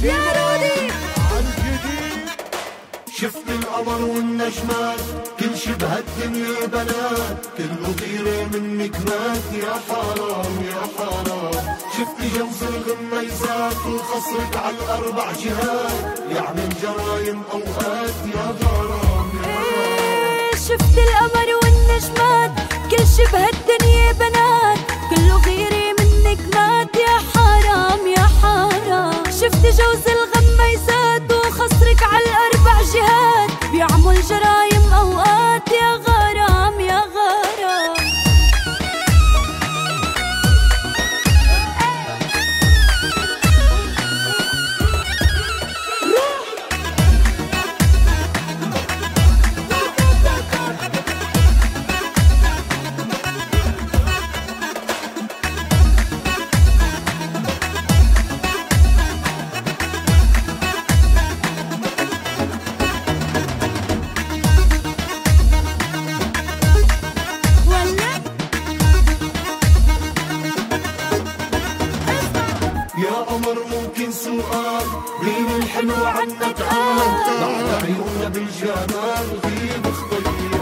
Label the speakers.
Speaker 1: يا رودي
Speaker 2: عالجديد. شفت القمر والنجمات كل شبه الدنيا بنات، كله غيرة منك مات يا حرام يا حرام. شفت جوز الغميزات وخصرك على الأربع جهات، يعمل جرايم أوقات يا غرام يا غرام.
Speaker 1: شفت القمر والنجمات كل شبه الدنيا بنات، كله غيري منك مات يا حرام يا حرام. شفت جوز الغميزات وخصرك على الأربع جهات، بيعمل جرايم أوقات يا غرام يا غرام.
Speaker 2: يا قمر ممكن سؤال، مين الحلو عنك قال؟ بعد عيوننا بالجمال غيب خطير.